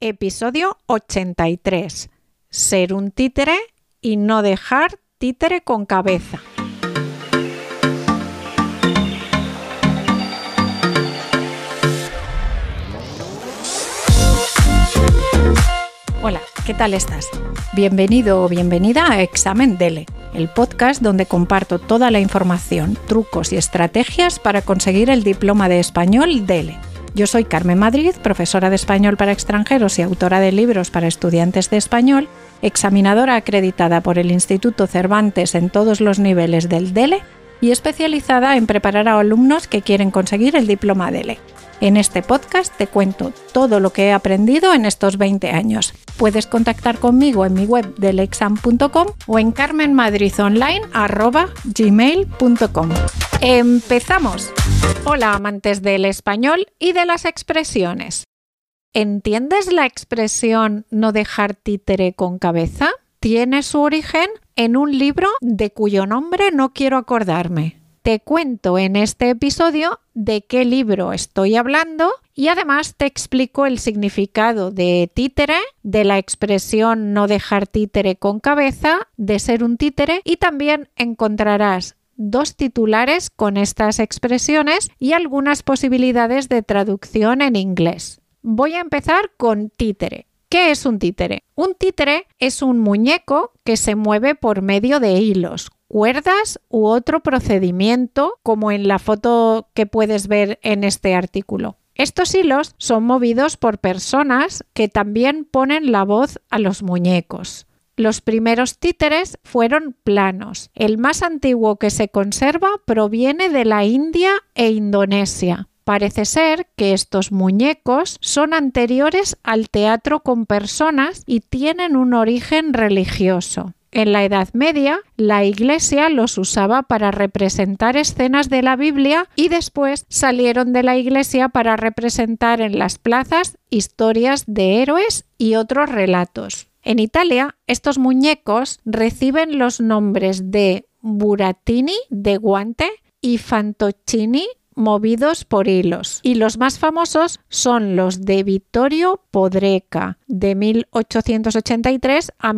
Episodio 83. Ser un títere y no dejar títere con cabeza. Hola, ¿qué tal estás? Bienvenido o bienvenida a Examen DELE, el podcast donde comparto toda la información, trucos y estrategias para conseguir el diploma de español DELE. Yo soy Carmen Madrid, profesora de español para extranjeros y autora de libros para estudiantes de español, examinadora acreditada por el Instituto Cervantes en todos los niveles del DELE y especializada en preparar a alumnos que quieren conseguir el diploma DELE. En este podcast te cuento todo lo que he aprendido en estos 20 años. Puedes contactar conmigo en mi web delexam.com o en carmenmadridonline@gmail.com. ¡Empezamos! Hola, amantes del español y de las expresiones. ¿Entiendes la expresión no dejar títere con cabeza? Tiene su origen en un libro de cuyo nombre no quiero acordarme. Te cuento en este episodio de qué libro estoy hablando y además te explico el significado de títere, de la expresión no dejar títere con cabeza, de ser un títere, y también encontrarás dos titulares con estas expresiones y algunas posibilidades de traducción en inglés. Voy a empezar con títere. ¿Qué es un títere? Un títere es un muñeco que se mueve por medio de hilos, cuerdas u otro procedimiento, como en la foto que puedes ver en este artículo. Estos hilos son movidos por personas que también ponen la voz a los muñecos. Los primeros títeres fueron planos. El más antiguo que se conserva proviene de la India e Indonesia. Parece ser que estos muñecos son anteriores al teatro con personas y tienen un origen religioso. En la Edad Media, la Iglesia los usaba para representar escenas de la Biblia y después salieron de la Iglesia para representar en las plazas historias de héroes y otros relatos. En Italia, estos muñecos reciben los nombres de burattini, de guante, y fantoccini, movidos por hilos. Y los más famosos son los de Vittorio Podreca, de 1883 a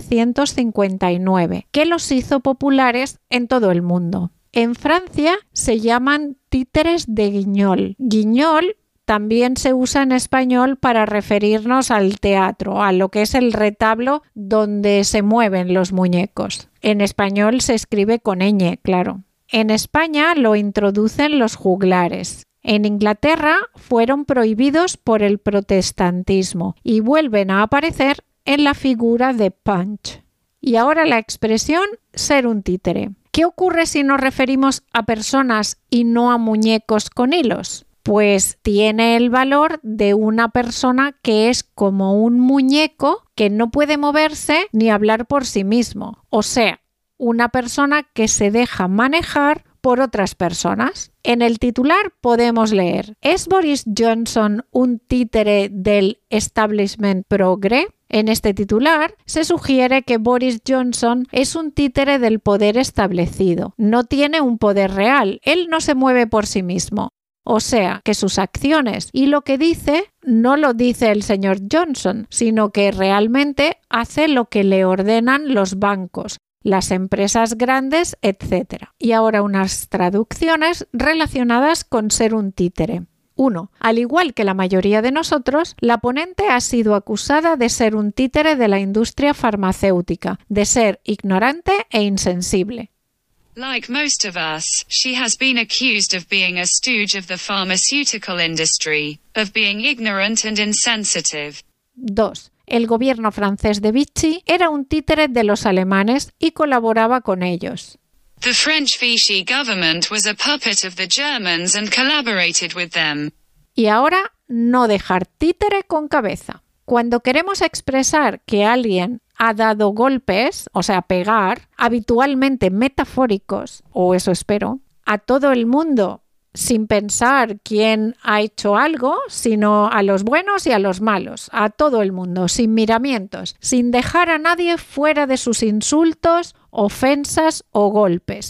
1959, que los hizo populares en todo el mundo. En Francia se llaman títeres de guiñol. Guiñol también se usa en español para referirnos al teatro, a lo que es el retablo donde se mueven los muñecos. En español se escribe con ñ, claro. En España lo introducen los juglares. En Inglaterra fueron prohibidos por el protestantismo y vuelven a aparecer en la figura de Punch. Y ahora la expresión ser un títere. ¿Qué ocurre si nos referimos a personas y no a muñecos con hilos? Pues tiene el valor de una persona que es como un muñeco que no puede moverse ni hablar por sí mismo. O sea, una persona que se deja manejar por otras personas. En el titular podemos leer: ¿es Boris Johnson un títere del establishment progre? En este titular se sugiere que Boris Johnson es un títere del poder establecido. No tiene un poder real, él no se mueve por sí mismo. O sea, que sus acciones y lo que dice no lo dice el señor Johnson, sino que realmente hace lo que le ordenan los bancos, las empresas grandes, etc. Y ahora unas traducciones relacionadas con ser un títere. 1. Al igual que la mayoría de nosotros, la ponente ha sido acusada de ser un títere de la industria farmacéutica, de ser ignorante e insensible. Like most of us, she has been accused of being a stooge of the pharmaceutical industry, of being ignorant and insensitive. 2. El gobierno francés de Vichy era un títere de los alemanes y colaboraba con ellos. The French Vichy government was a puppet of the Germans and collaborated with them. Y ahora, no dejar títere con cabeza. Cuando queremos expresar que alguien ha dado golpes, o sea, pegar, habitualmente metafóricos, o eso espero, a todo el mundo, sin pensar quién ha hecho algo, sino a los buenos y a los malos, a todo el mundo, sin miramientos, sin dejar a nadie fuera de sus insultos, ofensas o golpes.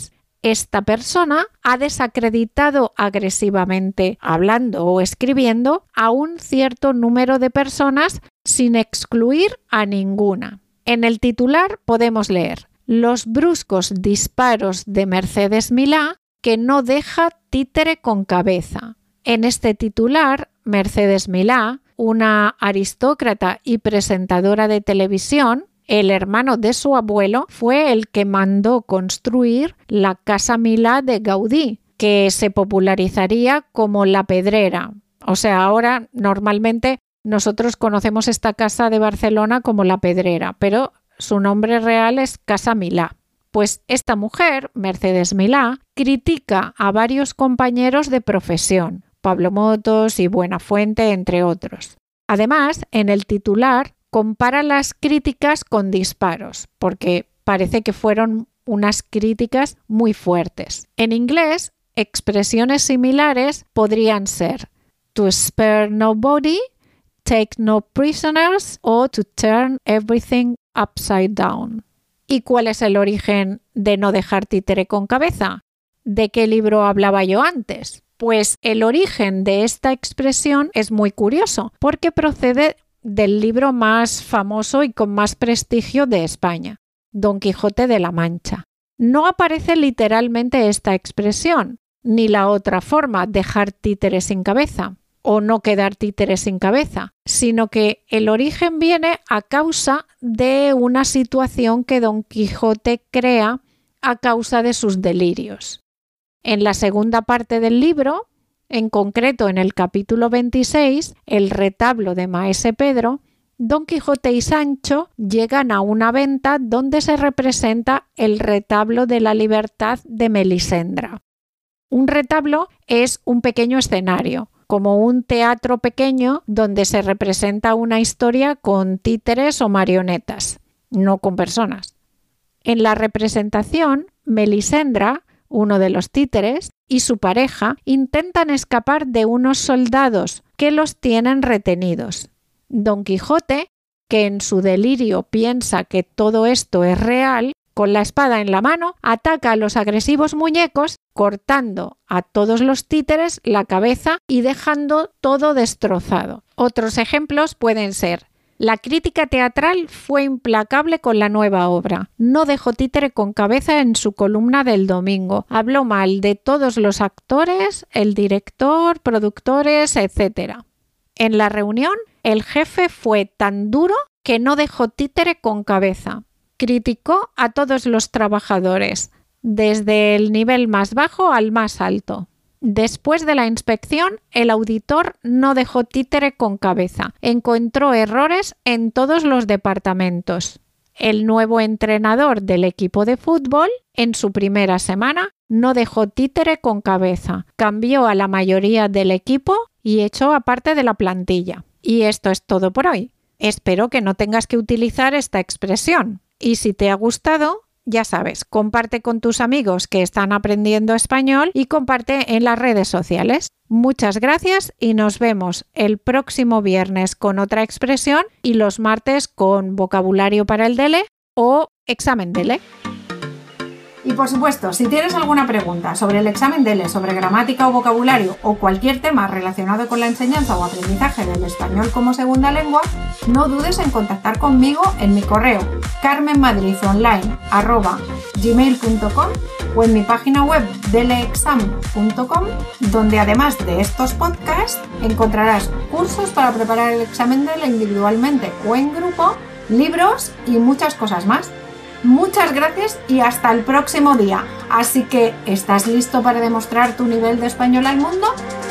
esta persona ha desacreditado agresivamente, hablando o escribiendo, a un cierto número de personas sin excluir a ninguna. En el titular podemos leer: los bruscos disparos de Mercedes Milá que no deja títere con cabeza. En este titular, Mercedes Milá, una aristócrata y presentadora de televisión, el hermano de su abuelo, fue el que mandó construir la Casa Milá de Gaudí, que se popularizaría como La Pedrera. O sea, ahora normalmente nosotros conocemos esta casa de Barcelona como La Pedrera, pero su nombre real es Casa Milá. Pues esta mujer, Mercedes Milá, critica a varios compañeros de profesión, Pablo Motos y Buenafuente, entre otros. Además, en el titular compara las críticas con disparos, porque parece que fueron unas críticas muy fuertes. En inglés, expresiones similares podrían ser to spare nobody, take no prisoners o to turn everything upside down. ¿Y cuál es el origen de no dejar títere con cabeza? ¿De qué libro hablaba yo antes? Pues el origen de esta expresión es muy curioso, porque procede del libro más famoso y con más prestigio de España, Don Quijote de la Mancha. No aparece literalmente esta expresión, ni la otra forma, dejar títere sin cabeza, o no quedar títere sin cabeza, sino que el origen viene a causa de una situación que Don Quijote crea a causa de sus delirios. En la segunda parte del libro, en concreto en el capítulo 26, el retablo de Maese Pedro, Don Quijote y Sancho llegan a una venta donde se representa el retablo de la libertad de Melisendra. Un retablo es un pequeño escenario, como un teatro pequeño donde se representa una historia con títeres o marionetas, no con personas. En la representación, Melisendra, uno de los títeres, y su pareja intentan escapar de unos soldados que los tienen retenidos. Don Quijote, que en su delirio piensa que todo esto es real, con la espada en la mano, ataca a los agresivos muñecos, cortando a todos los títeres la cabeza y dejando todo destrozado. Otros ejemplos pueden ser: la crítica teatral fue implacable con la nueva obra. No dejó títere con cabeza en su columna del domingo. Habló mal de todos los actores, el director, productores, etc. En la reunión, el jefe fue tan duro que no dejó títere con cabeza. Criticó a todos los trabajadores, desde el nivel más bajo al más alto. Después de la inspección, el auditor no dejó títere con cabeza. Encontró errores en todos los departamentos. El nuevo entrenador del equipo de fútbol, en su primera semana, no dejó títere con cabeza. Cambió a la mayoría del equipo y echó a parte de la plantilla. Y esto es todo por hoy. Espero que no tengas que utilizar esta expresión. Y si te ha gustado, ya sabes, comparte con tus amigos que están aprendiendo español y comparte en las redes sociales. Muchas gracias y nos vemos el próximo viernes con otra expresión y los martes con vocabulario para el DELE o examen DELE. Y por supuesto, si tienes alguna pregunta sobre el examen DELE, sobre gramática o vocabulario o cualquier tema relacionado con la enseñanza o aprendizaje del español como segunda lengua, no dudes en contactar conmigo en mi correo carmenmadridonline@gmail.com o en mi página web deleexam.com, donde además de estos podcasts encontrarás cursos para preparar el examen DELE individualmente o en grupo, libros y muchas cosas más. Muchas gracias y hasta el próximo día. Así que, ¿estás listo para demostrar tu nivel de español al mundo?